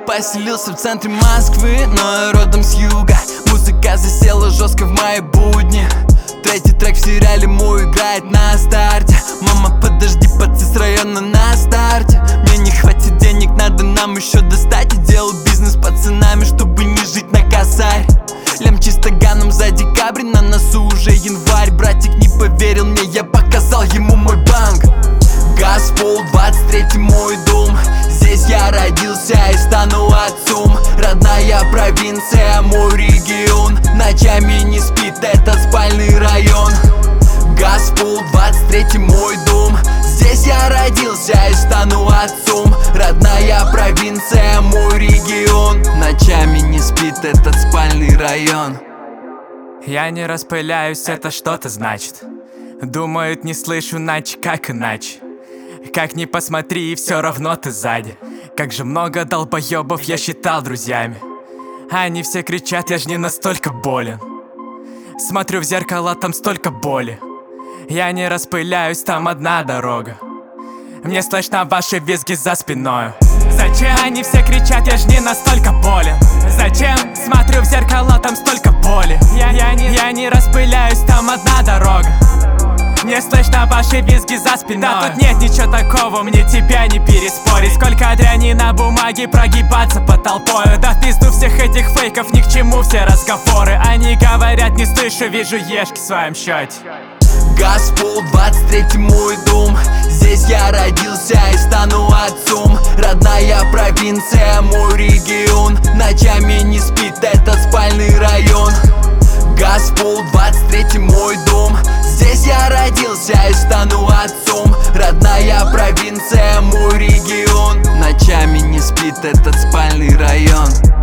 поселился в центре Москвы, но я родом с юга. Музыка засела жестко в мои будни. Третий трек в сериале мой играет на старте. Мама, подожди, пацан с района на старте. Мне не хватит денег, надо нам еще достать. И делал бизнес с пацанами, чтобы не жить на косарь. Лем чистоганом за декабрь, на носу уже январь. Братик не поверил мне, я показал ему мой банк. Газпол, 23-й мой дом. Здесь я родился и стану отцом. Родная провинция, мой регион. Ночами не спит этот спальный район. Газпол, 23-й мой дом. Здесь я родился и стану отцом. Родная провинция, мой регион. Ночами не спит этот спальный район. Я не распыляюсь, это что-то значит. Думают, не слышу, иначе как иначе. Как ни посмотри, все равно ты сзади. Как же много долбоебов я считал друзьями. Они все кричат, я ж не настолько болен. Смотрю в зеркало, там столько боли. Я не распыляюсь, там одна дорога. Мне слышно ваши визги за спиной. Зачем они все кричат, я ж не настолько болен. Зачем? Смотрю в зеркало, там столько боли. Я не распыляюсь, там одна дорога. Мне слышно ваши визги за спиной. Да тут нет ничего такого, мне тебя не переспорить. Сколько дряни на бумаге, прогибаться под толпою. Да в пизду всех этих фейков, ни к чему все разговоры. Они говорят, не слышу, вижу ешки в своем счете. Газпол, 23-й мой дом. Здесь я родился и стану отцом. Родная провинция, мой регион. Ночами не спит этот спальный район. Газпол, 23-й мой дом. Здесь я родился и стану отцом. Родная провинция, мой регион. Ночами не спит этот спальный район.